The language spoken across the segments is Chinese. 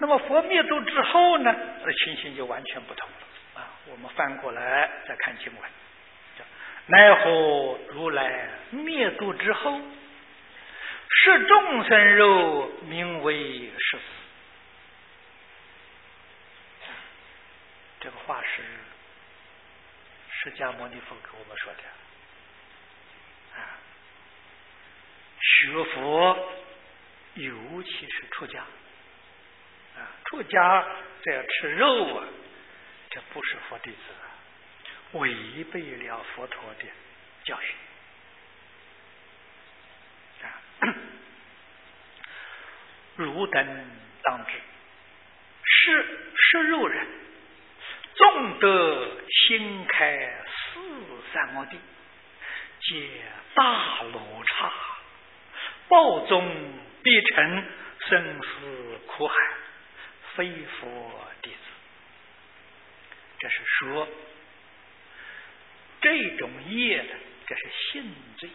那么佛灭度之后呢，情形就完全不同了啊！我们翻过来再看经文，奈何如来灭度之后，是众生肉，名为是死。这个话是释迦牟尼佛给我们说的啊。学佛，尤其是出家啊，出家这要吃肉啊，这不是佛弟子，违背了佛陀的教训啊。汝等当知，是肉人，纵得心开四三摩地，皆大罗刹，报中必沉生死苦海，非佛弟子。这是说这种业的，这是性罪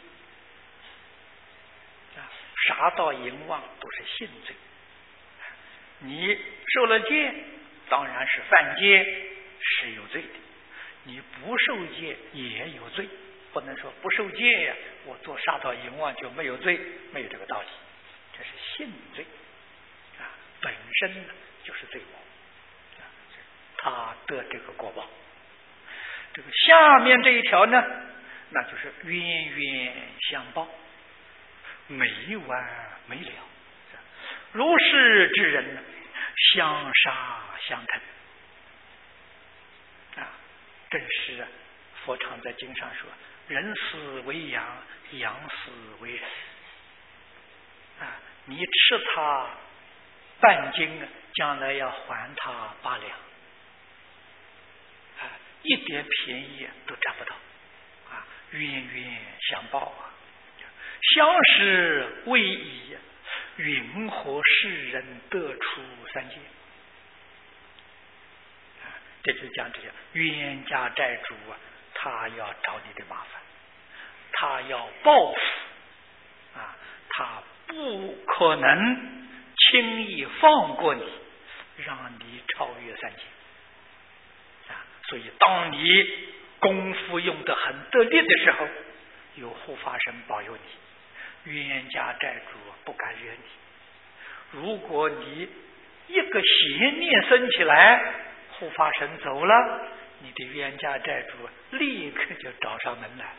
啊，杀盗淫妄都是性罪。你受了戒，当然是犯戒，是有罪的；你不受戒也有罪。不能说不受戒呀，我做杀盗淫妄就没有罪，没有这个道理。这是性罪啊，本身呢就是罪过啊，他得这个果报。这个下面这一条呢，那就是冤冤相报，没完没了。如是之人呢，相杀相疼啊，正是佛常在经上说，人死为羊，羊死为人啊，你吃他半斤，将来要还他8两啊，一点便宜都占不到啊，冤冤相报啊，相识为矣，云何世人得出三界啊？这就讲这个冤家债主啊，他要找你的麻烦，他要报复啊，他不可能轻易放过你，让你超越三界啊。所以当你功夫用得很得力的时候，有护法神保佑你，冤家债主不敢惹你。如果你一个邪念生起来，护法神走了，你的冤家债主立刻就找上门来了。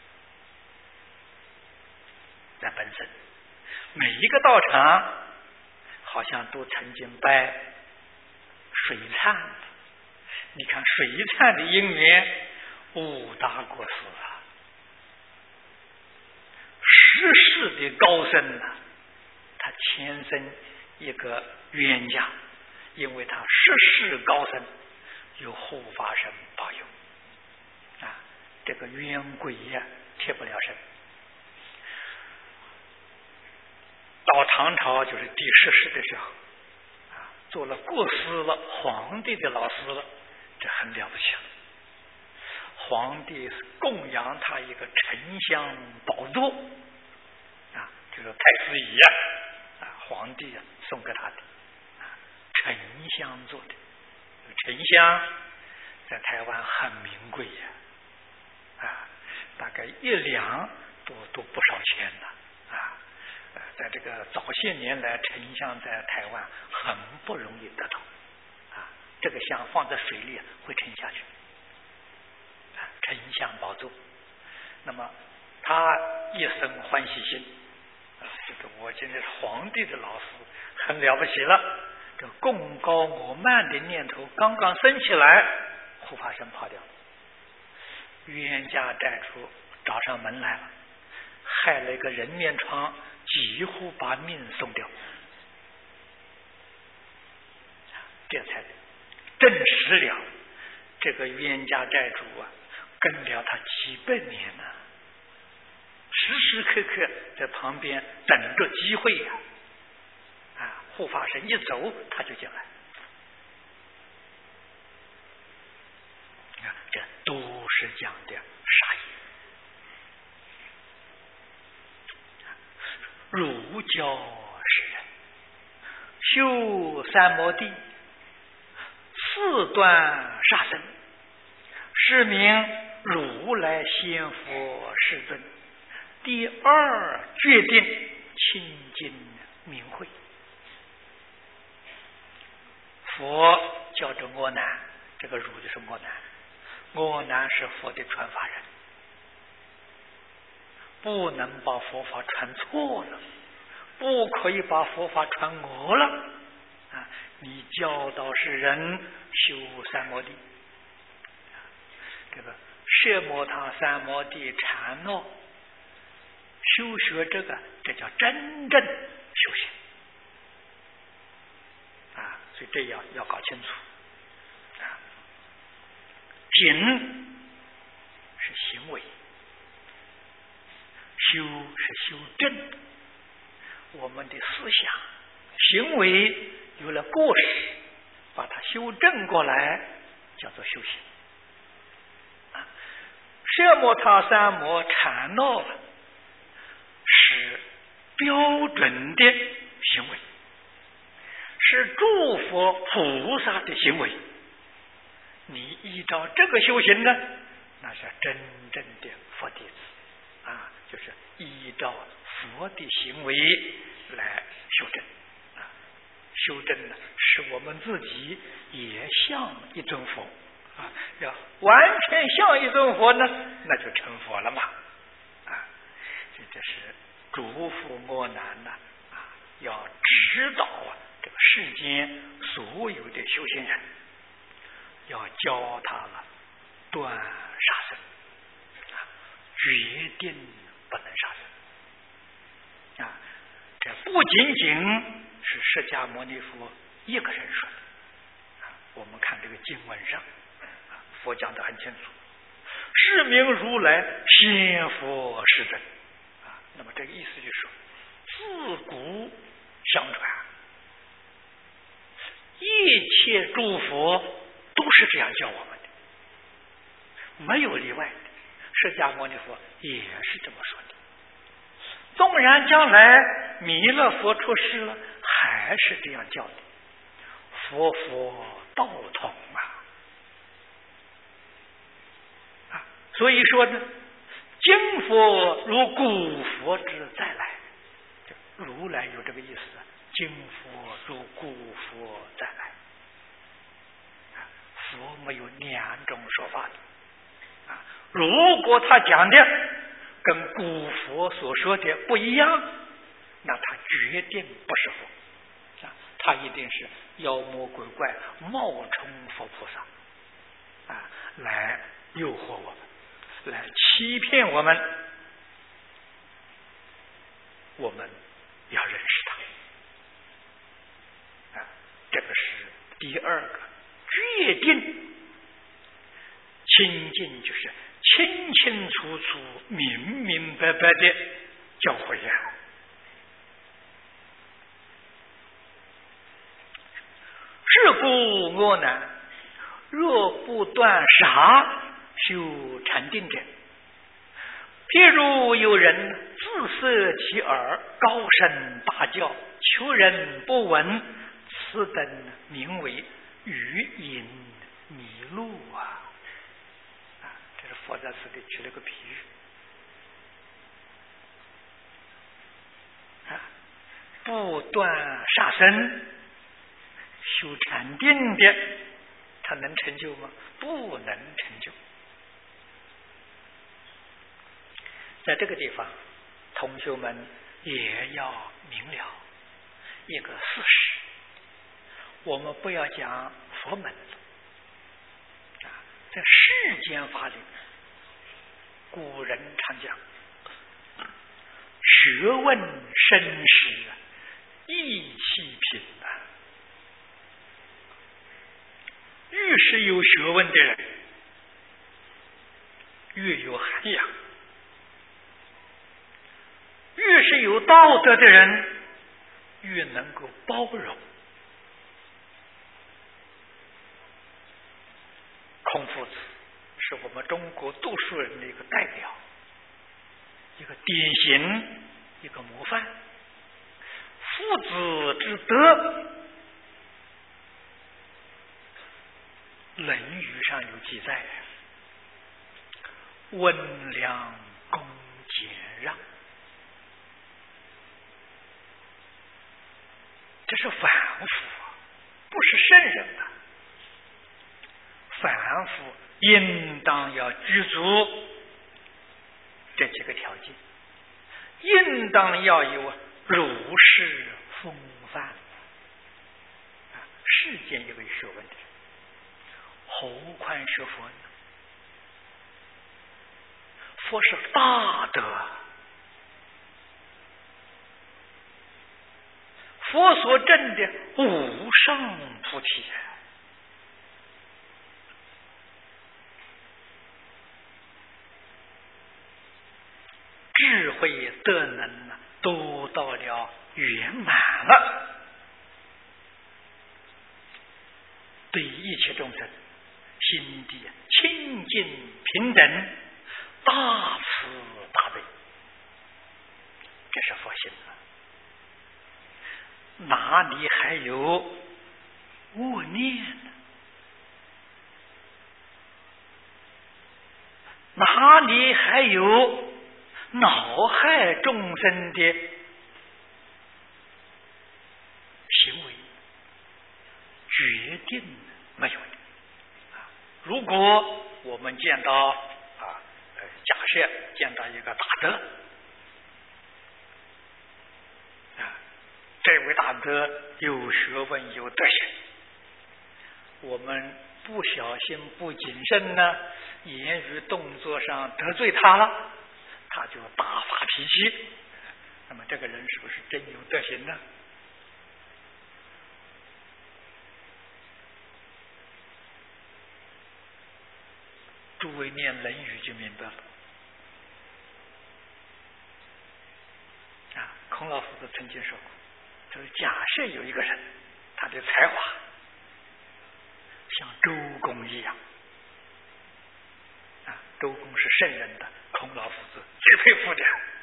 在本身每一个道场好像都曾经拜水忏的，你看水忏的因缘5大国师啊，十世的高僧啊，他前生一个冤家，因为他十世高僧，有护法神保佑啊，这个冤鬼呀贴不了身。到唐朝就是第10世的时候啊，做了国师了，皇帝的老师了，这很了不起了。皇帝供养他一个沉香宝座啊，就是太子椅啊，皇帝送给他的啊，沉香做的。沉香在台湾很名贵呀啊，大概1两都不少钱呢啊。在这个早些年来，沉香在台湾很不容易得到啊，这个香放在水里会沉下去啊，沉香宝座。那么他一生欢喜心啊，这个我今天是皇帝的老师，很了不起了。这贡高我慢的念头刚刚升起来，护法神跑掉了，冤家债主找上门来了，害了一个人面疮，几乎把命送掉，这才证实了这个冤家债主啊，跟了他几百年了，时时刻刻在旁边等着机会呀啊，护法神一走他就进来，这都是讲的杀业。儒教是人， 修三摩地，四断杀生，是名如来仙佛世尊。第二决定清净明慧。佛叫做阿难，这个儒就是阿难。阿难是佛的传法人，不能把佛法传错了，不可以把佛法传讹了啊！你教导世人修三摩地，这个摄摩他、三摩地、禅那，修学这个，这叫真正修行啊！所以这要搞清楚啊。品是行为，修是修正我们的思想，行为有了过失，把它修正过来，叫做修行。摄摩他、三摩、禅那是标准的行为，是诸佛菩萨的行为。你依照这个修行呢，那是真正的佛弟子啊，就是依照佛的行为来修正啊。修正呢，使我们自己也像一尊佛啊，要完全像一尊佛呢，那就成佛了嘛啊。所以这是嘱咐阿难呢啊，要指导这个世间所有的修行人，要教他了断杀生啊，决定不能杀生啊。这不仅仅是释迦牟尼佛一个人说的啊，我们看这个经文上啊，佛讲得很清楚，是名如来仙佛世尊啊。那么这个意思就是说，自古相传，一切诸佛都是这样教我们的，没有例外的。释迦牟尼佛也是这么说的。纵然将来弥勒佛出世了，还是这样教的。佛道同啊！所以说呢，今佛如古佛之再来，如来有这个意思，今佛如古佛再来。佛没有两种说法的啊！如果他讲的跟古佛所说的不一样，那他决定不是佛啊！他一定是妖魔鬼怪冒充佛菩萨啊，来诱惑我们，来欺骗我们。我们要认识他啊！这个是第二个决定清净，就是清清楚楚、明明白白的教诲呀。是故阿难，若不断杀修禅定者，譬如有人自塞其耳，高声大叫，求人不闻，此等名为语音迷路啊！这是佛在此地举了个比喻啊，不断杀生修禅定的，他能成就吗？不能成就。在这个地方，同学们也要明了一个事实，我们不要讲佛门啊，在世间法里，古人常讲学问深时意气平啊。越是有学问的人，越有涵养；越是有道德的人，越能够包容。孔夫子是我们中国读书人的一个代表，一个典型，一个模范。夫子之德， 论语》上有记载，温良恭俭让，这是凡夫，不是圣人的。凡夫应当要具足这几个条件，应当要有如是风范。世间有个学问的，何况是佛呢？佛是大德，佛所证的无上菩提，智慧德能都到了圆满了，对一切众生心地清净平等，大慈大悲，这是佛性了。哪里还有恶念呢？哪里还有恼害众生的行为？决定没有的。如果我们见到假设见到一个大德这位大德有学问有德行，我们不小心不谨慎呢，言语动作上得罪他了，他就大发脾气，那么这个人是不是真有德行呢？诸位念《论语》就明白了。孔老夫子曾经说过，就是假设有一个人，他的才华像周公一样，周公是圣人的，孔老夫子最佩服的。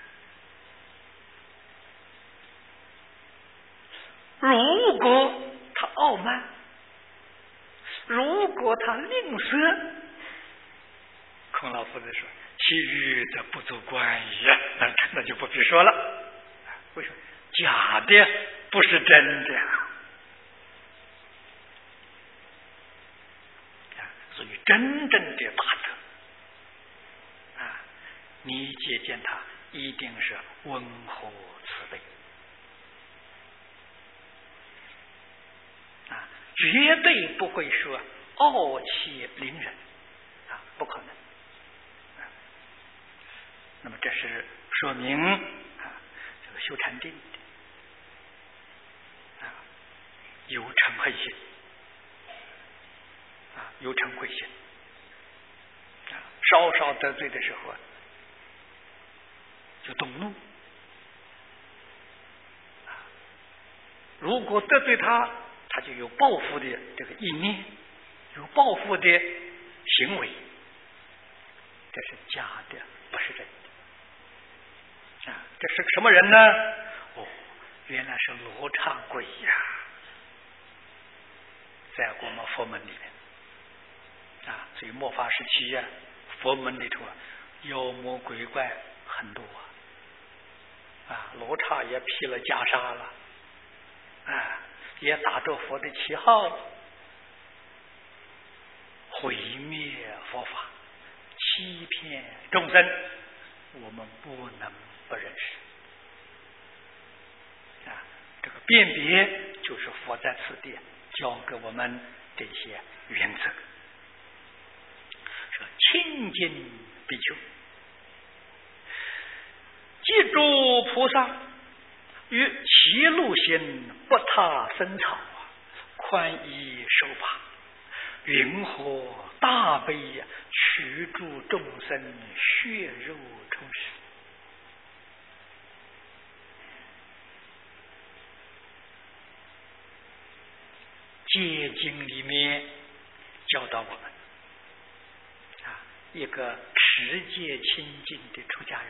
如果他傲慢，如果他吝啬，孔老夫子说：“其余则不足观矣。”那就不必说了。为什么？假的不是真的。所以真正的大德你接见他一定是温和慈悲绝对不会说傲气凌人不可能。那么这是说明这个修禅定的有嗔恨心有嗔恚心稍稍得罪的时候就动怒如果得罪他，他就有报复的这个意念，有报复的行为，这是假的，不是真的这是什么人呢？原来是罗刹鬼呀，在我们佛门里面所以末法时期佛门里头妖魔鬼怪很多罗刹也披了袈裟了也打着佛的旗号毁灭佛法，欺骗众生，我们不能不认识这个辨别就是佛在此地教给我们这些原则，说清净比丘记住菩萨于其路行不踏生草宽衣受法，云何大悲取助众生血肉充实。戒经里面教导我们一个持戒清净的出家人，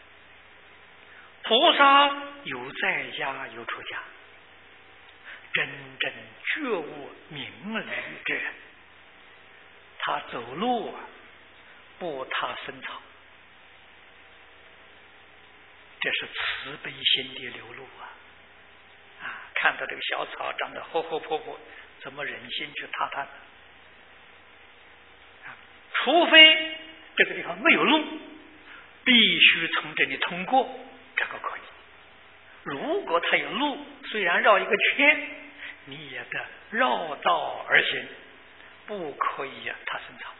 菩萨有在家有出家，真正觉悟明理之人他走路不踏生草，这是慈悲心的流露看到这个小草长得活活泼泼，怎么忍心去踏它呢？除非这个地方没有路，必须从这里通过，这个可以。如果它有路，虽然绕一个圈，你也得绕道而行，不可以踏生草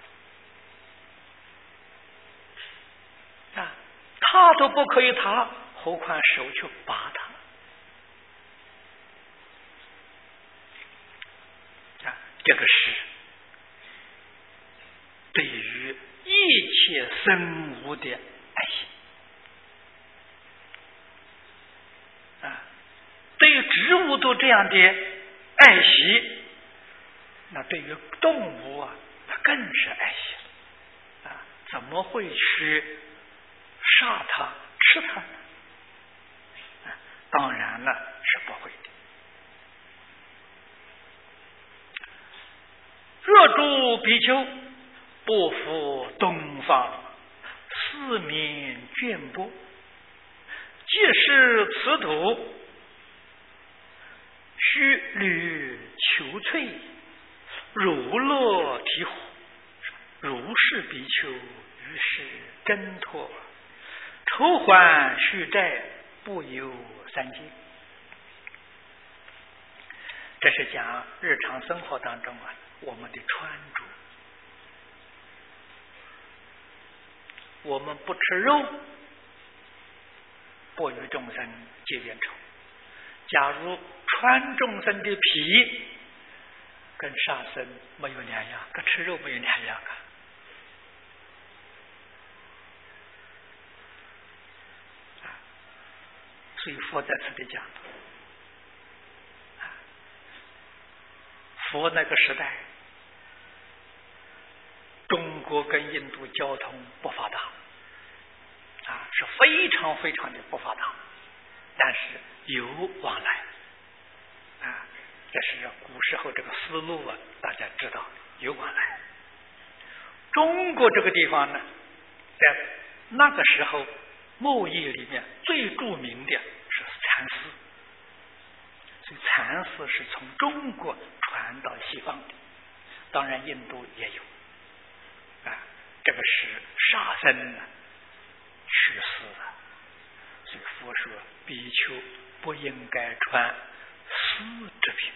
踏都不可以踏，何况手去拔它这个是对于一切生物的爱心对于植物都这样的爱惜，那对于动物它更是爱惜怎么会去杀它吃它呢？当然了，是不会的。若诸比丘不服东方，四面绢帛，即是此土，须履求翠，如乐醍醐。如是比丘，于是挣脱，筹还续债，不由三界。这是讲日常生活当中我们的穿着。我们不吃肉，不与众生结冤仇。假如穿众生的皮，跟杀生没有两样，跟吃肉没有两样所以佛在此地讲，佛那个时代，中国跟印度交通不发达是非常非常的不发达，但是有往来这是古时候这个思路大家知道有往来。中国这个地方呢，在那个时候贸易里面最著名的是蚕丝，所以蚕丝是从中国传到西方的，当然印度也有这个是杀生去世所以佛说比丘不应该穿丝制品。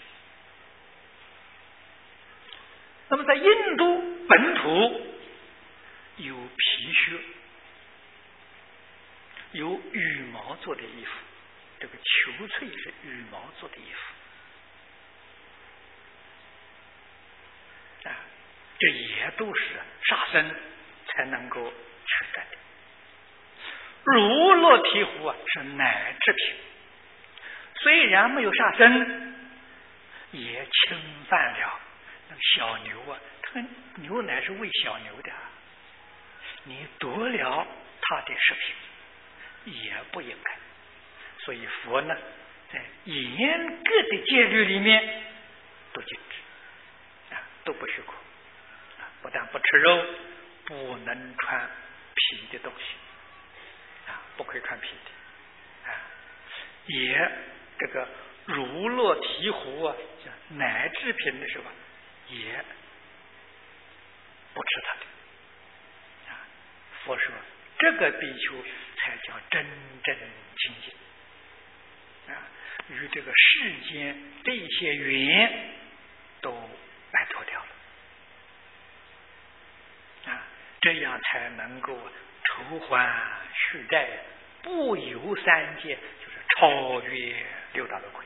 那么在印度本土有皮靴，有羽毛做的衣服，这个裘翠是羽毛做的衣服这也都是杀生才能够取代的。如乐醍醐是奶制品，虽然没有杀生，也侵犯了那个小牛它牛奶是喂小牛的你夺了它的食品也不应该。所以佛呢，在严格的戒律里面都禁止都不许可不但不吃肉，不能穿皮的东西不可以穿皮的也这个如乐醍醐奶制品的时候也不吃它的佛说这个比丘才叫真正清净与这个世间这些缘都摆脱掉了这样才能够筹还续债，不游三界，就是超越六道轮回。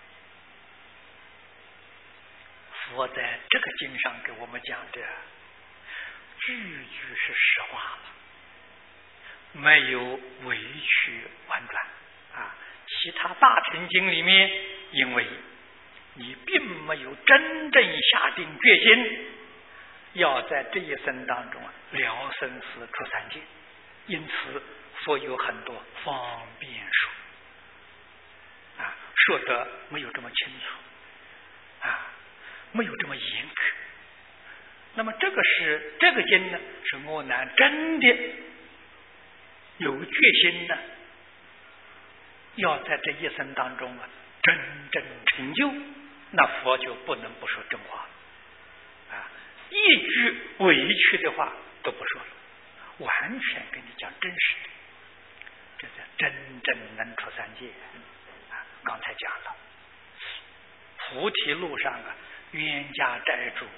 佛在这个经上给我们讲的句句是实话了，没有委曲婉转其他大乘经里面，因为你并没有真正下定决心要在这一生当中了生死出三界，因此佛有很多方便说说的没有这么清楚没有这么严格。 那么这个经呢，是我们真的有决心呢，要在这一生当中真正成就，那佛就不能不说真话了一句委屈的话都不说了，完全跟你讲真实的，这才真正能出三界刚才讲了，菩提路上冤家债主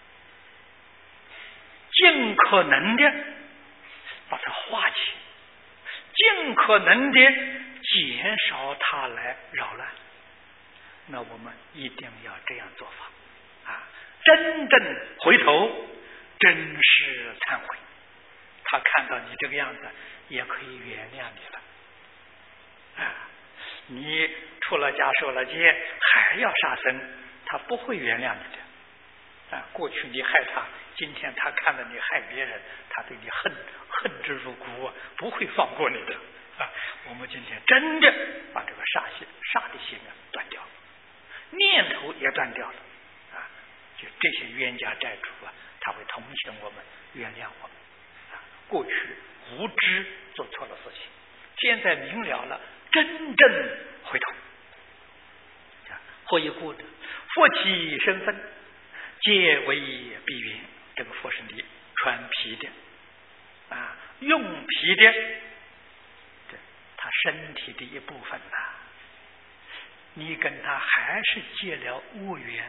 尽可能的把它化解，尽可能的减少它来扰乱。那我们一定要这样做法真正回头，真是忏悔。他看到你这个样子，也可以原谅你了你出了家受了戒，还要杀生，他不会原谅你的过去你害他，今天他看到你害别人，他对你恨之入骨不会放过你的我们今天真的把这个杀的心断掉了，念头也断掉了就这些冤家债主他会同情我们，原谅我们过去无知做错了事情，现在明了真正回头。何以故呢？佛其身分皆为比缘，这个佛是你穿皮的用皮的，他身体的一部分你跟他还是结了恶缘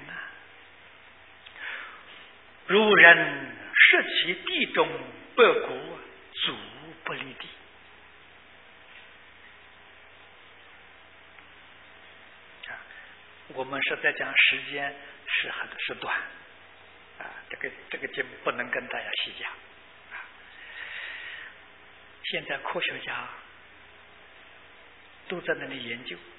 如人摄其地中百谷，足不离地。我们是在讲时间是短这个节目不能跟大家细讲现在科学家都在那里研究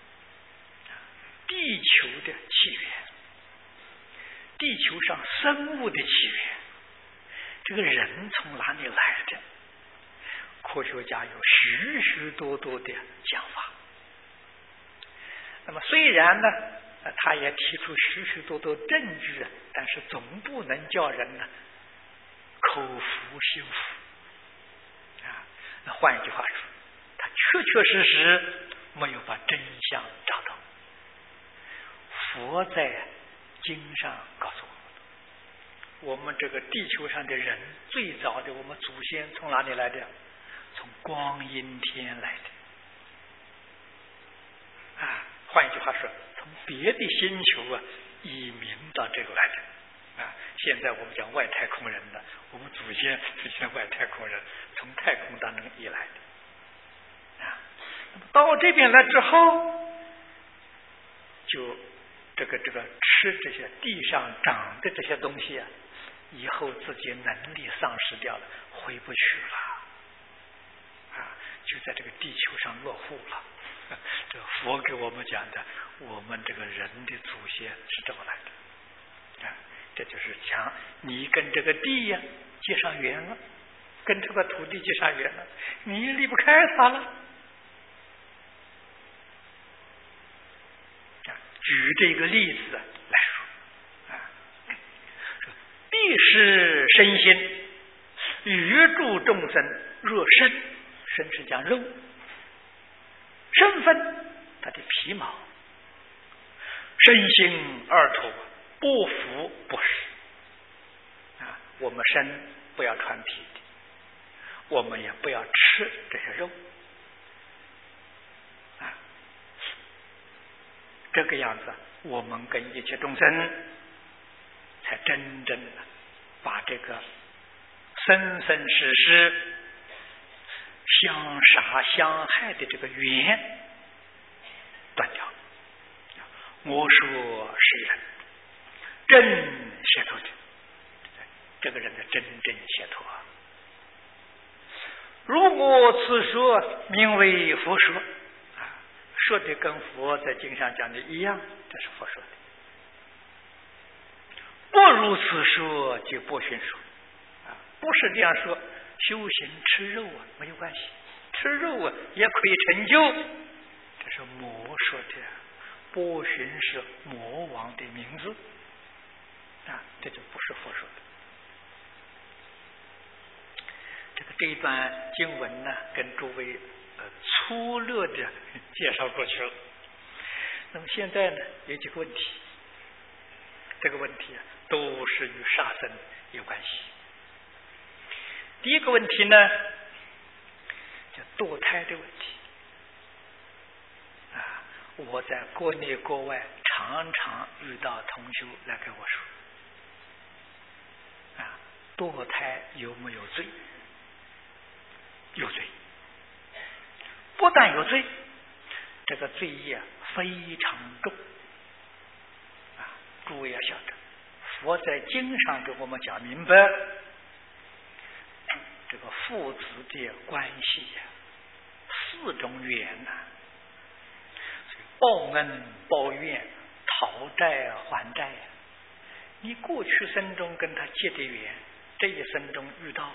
地球的起源，地球上生物的起源，这个人从哪里来的？科学家有许许多多的讲法。那么虽然呢他也提出许许多多证据但是总不能叫人口服心服那换一句话说，他确确实实没有把真相找到。佛在经上告诉我们这个地球上的人，最早的我们祖先从哪里来的？从光阴天来的换一句话说，从别的星球移民到这个来的现在我们讲外太空人的，我们祖先就是外太空人，从太空当中移来的到这边来之后，就这个吃这些地上长的这些东西以后自己能力丧失掉了，回不去了就在这个地球上落户了。这佛给我们讲的，我们这个人的祖先是这么来的这就是讲你跟这个地结上缘了，跟这个土地结上缘了，你离不开它了举这个例子来说地是身心，宇诸众生若身是讲肉，身分它的皮毛，身心二土不服不实我们身不要穿皮的，我们也不要吃这些肉这个样子我们跟一切众生才真正的把这个生生世世相杀相害的这个缘断掉。我说是人真解脱者，这个人的真正解脱如果此说名为佛说说的跟佛在经上讲的一样，这是佛说的。不如此说就不寻说不是这样说，修行吃肉没有关系，吃肉也可以成就，这是魔说的，波旬是魔王的名字这就不是佛说的这一段经文呢，跟诸位粗略的介绍过去了。那么现在呢，有几个问题，这个问题都是与杀生有关系。第一个问题呢，叫堕胎的问题。我在国内国外常常遇到同学来跟我说，堕胎有没有罪？有罪，不但有罪，这个罪业非常重。诸位要晓得，佛在经上给我们讲明白，这个父子的关系4种缘报恩报怨、讨债还债。你过去生中跟他结的缘，这一生中遇到了。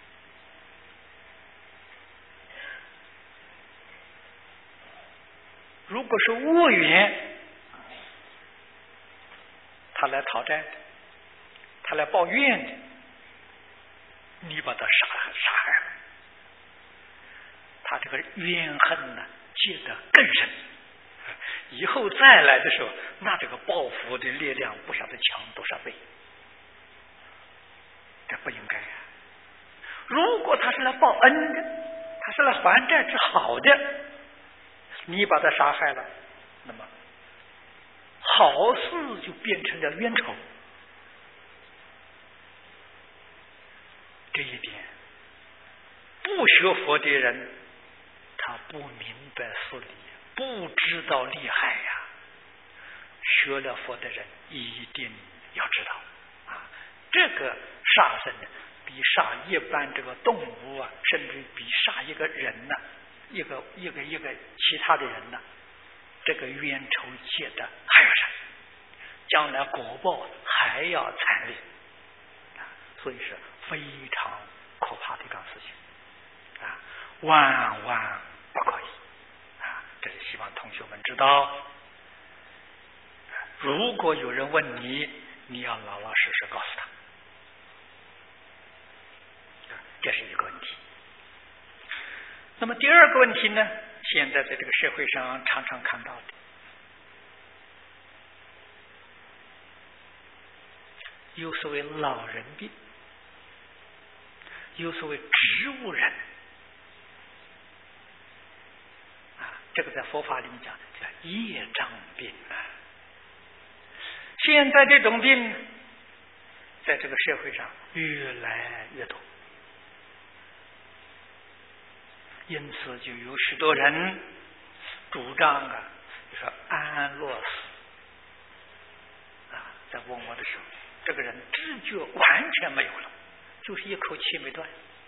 如果是恶缘，他来讨债的，他来报怨的，你把他杀害了，他这个怨恨呢结得更深。以后再来的时候，那这个报复的力量不晓得强多少倍，这不应该如果他是来报恩的，他是来还债之好的，你把他杀害了，那么好事就变成了冤仇。这一点，不学佛的人他不明白事理，不知道厉害学了佛的人一定要知道这个杀生比杀一般这个动物甚至比杀一个人一个其他的人这个冤仇结的还要深，将来果报还要惨烈所以是非常可怕的一桩事情万万不可以这是希望同学们知道。如果有人问你，你要老老实实告诉他，这是一个问题。那么第二个问题呢，现在在这个社会上常常看到的，有所谓老人病，有所谓植物人这个在佛法里面讲叫业障病现在这种病在这个社会上越来越多，因此就有许多人主张说安乐死在问我的时候，这个人知觉完全没有了，就是一口气没断，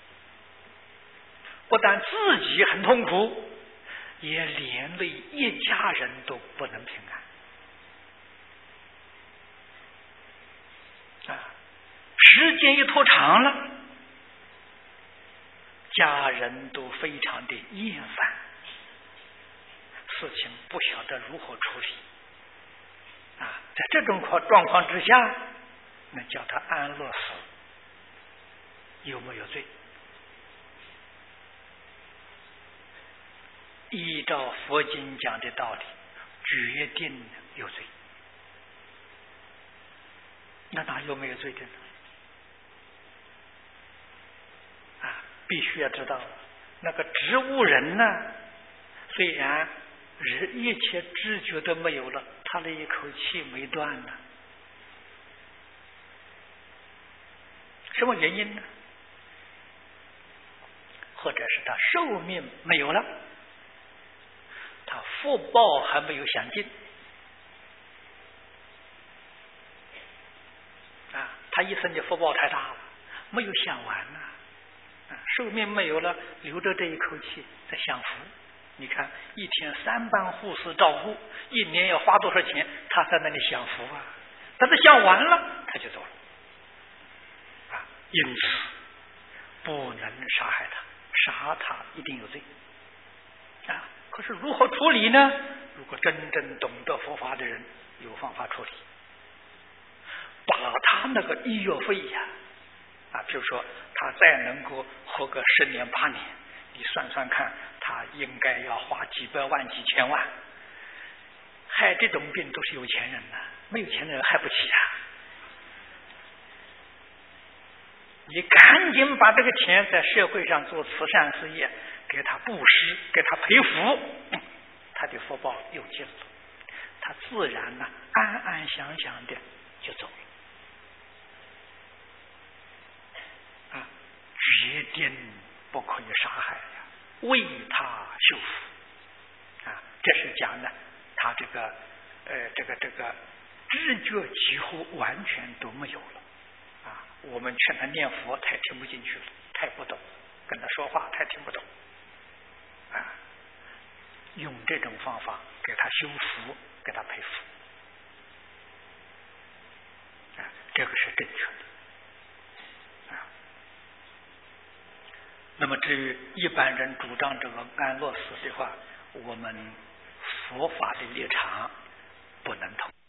不但自己很痛苦，也连累一家人都不能平安时间一拖长了，家人都非常的厌烦，事情不晓得如何处理在这种状况之下，那叫他安乐死有没有罪？依照佛经讲的道理，决定有罪。那哪有没有罪的呢？必须要知道，那个植物人呢，虽然一切知觉都没有了，他的一口气没断呢，什么原因呢？或者是他寿命没有了，他福报还没有享尽他一生的福报太大了，没有享完寿命没有了，留着这一口气在享福。你看一天3班护士照顾，一年要花多少钱，他在那里享福但是享完了他就走了因此不能杀害他，杀他一定有罪可是如何处理呢？如果真正懂得佛法的人，有方法处理，把他那个医药费比如说他再能够活活个10年8年，你算算看，他应该要花几百万几千万。害这种病都是有钱人呐，没有钱的人害不起啊。你赶紧把这个钱在社会上做慈善事业，给他布施，给他培福，他的福报有尽了，他自然呢安安详详的就走了啊！决定不可以杀害呀，为他修福啊！这是讲的他这个知觉几乎完全都没有了啊！我们劝他念佛，他也听不进去了，他也不懂；跟他说话，他也听不懂啊！用这种方法给他修福，给他培福啊，这个是正确的啊。那么至于一般人主张这个安乐死的话，我们佛法的立场不能同。